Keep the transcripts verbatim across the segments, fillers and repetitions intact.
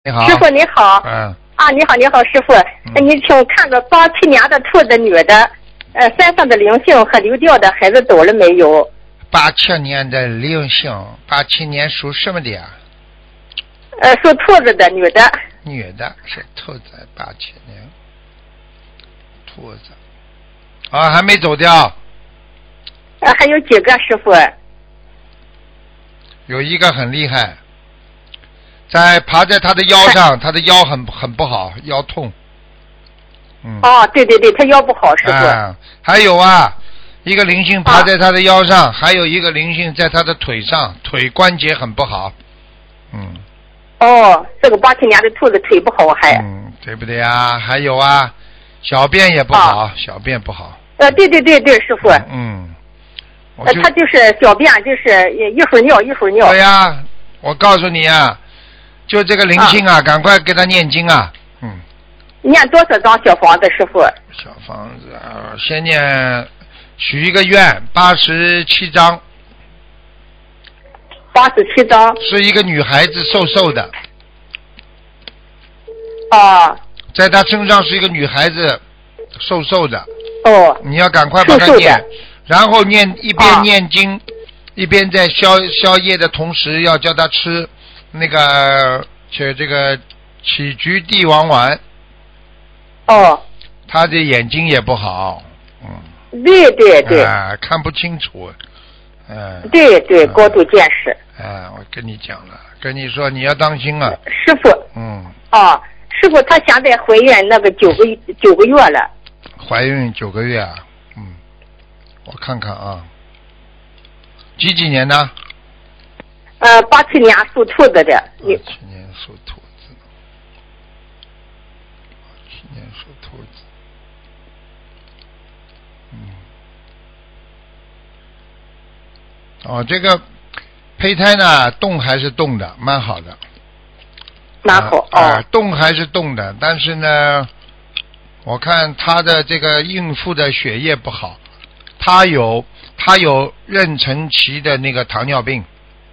你好， 师傅你好。 嗯。 啊，你好，你好，师傅，嗯、你请看个八七年的兔子女的，呃，身上的灵性和流掉的孩子走了没有？ 八七年的灵性，八七年属什么的呀？ 呃，属兔子的女的。 女的，是兔子，八七年，兔子，啊，还没走掉。 呃，还有几个师傅？ 有一个很厉害。在爬在他的腰上，他的腰很很不好，腰痛。嗯。 哦，对对对，他腰不好，师傅。 啊，还有啊，一个灵性爬在他的腰上，啊、还有一个灵性在他的腿上，腿关节很不好。嗯。 哦，这个八七年的兔子腿不好还。 嗯，对不对啊？还有啊，小便也不好，啊、小便不好。 呃，对对对对，师傅。 嗯。嗯呃，他就是小便，就是一会儿尿一会儿尿。 对呀、啊，我告诉你啊。就这个灵性啊，啊赶快给他念经啊！嗯， 念多少张小房子，师傅？ 小房子啊，先念许一个愿，八十七张。 八十七张。 是一个女孩子，瘦瘦的。 啊。 在她身上是一个女孩子，瘦瘦的。 哦。 你要赶快把它念，瘦瘦然后念一边念经，啊、一边在消消业的同时，要叫她吃。那个且这个杞菊地黄丸。 哦。 他的眼睛也不好，嗯。 对对对。 啊，看不清楚，嗯。 对对，高度近视。 啊，我跟你讲了，跟你说你要当心啊。 师傅。 嗯。 啊，师傅，她现在怀孕那个九个九个月了。 怀孕九个月啊，嗯，我看看啊，几几年呢？ 呃，八七年属兔子的。 八七年属兔子。八七年属兔子。嗯。哦，这个胚胎呢，动还是动的，蛮好的。 蛮好哦、 呃。动还是动的，但是呢，我看她的这个孕妇的血液不好，她有她有妊娠期的那个糖尿病。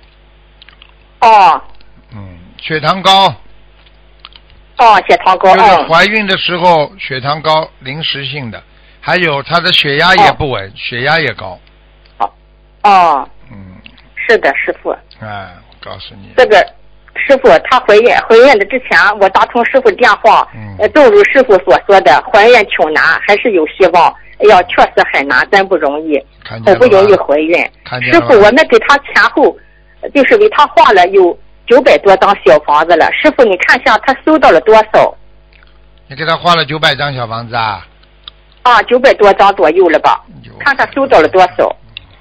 哦。 嗯，血糖高。 哦，血糖高。 就是怀孕的时候血糖高，临时性的，还有她的血压也不稳，哦、血压也高。 哦。哦。 嗯。 是的，师傅。 哎，我告诉你。 这个师傅，她怀孕怀孕的之前，我打通师傅电话， 嗯， 呃，正如师傅所说的，怀孕挺难，还是有希望。哎呀，确实很难，真不容易，好不容易怀孕。师傅，我们给她前后。就是为他画了有九百多张小房子了，师傅你看一下他收到了多少？ 你给他画了九百张小房子啊？ 啊，九百多张左右了吧？看他收到了多少？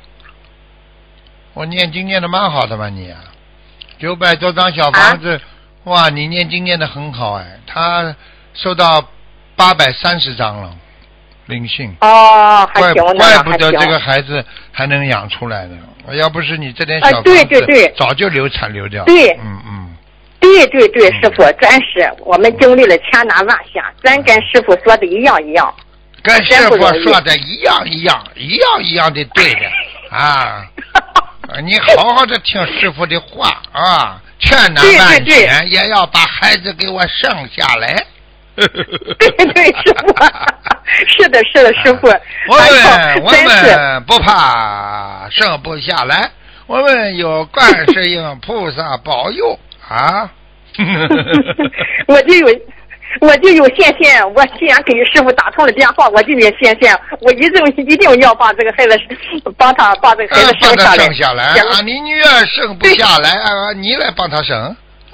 我念经念的蛮好的嘛，你啊，九百多张小房子，啊、哇，你念经念的很好哎，他收到八百三十张了，灵性。 哦，还行， 怪不得这个孩子还能养出来呢。要不是你这点小房子、 啊，对对对， 早就流产流掉。 对， 嗯嗯， 对对对，师傅，真是我们经历了千难万险，真跟师傅说的一样一样。 跟师傅说的一样一样，一样一样的对的啊！你好好的听师傅的话啊，千难万险也要把孩子给我生下来。 对对，师傅，是的，是的，师傅。 我们我们不怕生不下来，我们有观世音菩萨保佑啊！ 我就有，我就有信心。我既然给师傅打通了电话，我就有信心，我一定一定要把这个孩子帮他把这个孩子生下来。 生下来啊！你女儿生不下来啊，你来帮她生。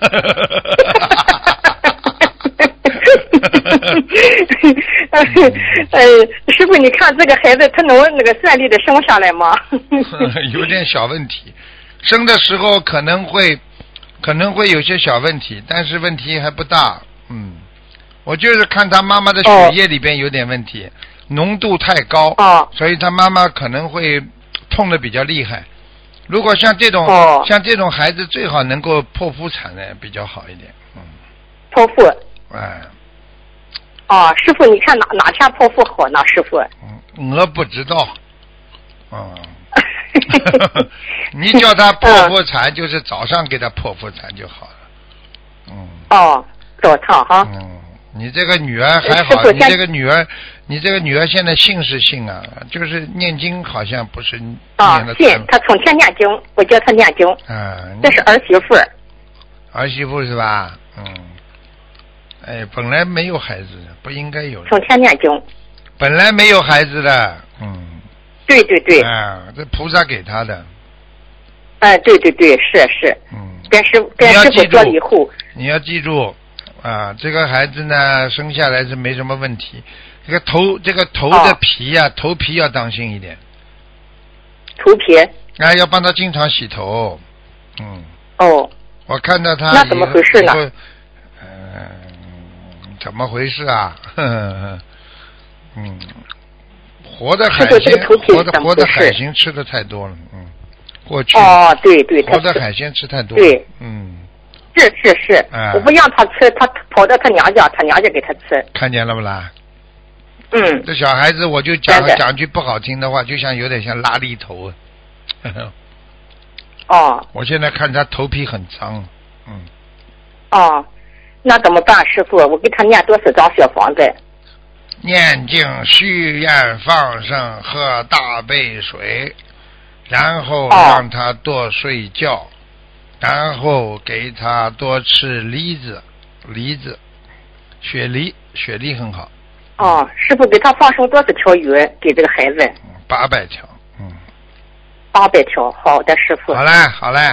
呃，师傅，你看这个孩子他能那个顺利的生下来吗？ 有点小问题，生的时候可能会可能会有些小问题，但是问题还不大。嗯，我就是看他妈妈的血液里边有点问题，哦、浓度太高， 哦、 所以他妈妈可能会痛得比较厉害。如果像这种、 哦、 像这种孩子，最好能够剖腹产的比较好一点。嗯， 剖腹。 哎。 哦，师傅，你看哪哪天剖腹好呢？师傅， 嗯，我不知道，嗯，你叫他剖腹产，就是早上给他剖腹产就好了，嗯。 哦，澡堂哈。 嗯，你这个女儿还好，你这个女儿，你这个女儿现在信是信啊，就是念经好像不是念的。 啊，信，她从前念经，我叫她念经。 啊， 这是儿媳妇。 儿媳妇是吧？嗯。哎，本来没有孩子，不应该有。 从前念经。 本来没有孩子的，嗯。 对对对。 啊，这菩萨给他的。 哎，对对对，是是。 嗯。 跟师跟师傅说了以后。 你要记住，啊，这个孩子呢，生下来是没什么问题。这个头，这个头的皮呀、啊哦，头皮要当心一点。 头皮。 啊，要帮他经常洗头。嗯。 哦。 我看到他。 那怎么回事呢？ 嗯，怎么回事啊？呵呵嗯，活的海鲜，活的活的海鲜吃的太多了，嗯，过去哦，对对， 活的海鲜吃太多了， 对， 嗯， 是是是， 哎、 我不让他吃，他跑到他娘家，他娘家给他吃， 看见了不啦？ 嗯， 这小孩子我就讲讲句不好听的话，就像有点像拉力头，呵呵哦， 我现在看他头皮很脏，嗯， 哦。那怎么办，师傅？我给他念多少张小房子？ 念经、许愿、放生、喝大杯水，然后让他多睡觉，哦、然后给他多吃梨子，梨子，雪梨，雪梨很好。 哦，师傅给他放生多少条鱼给这个孩子？ 八百条，嗯。 八百条，好的，师傅。 好嘞，好嘞。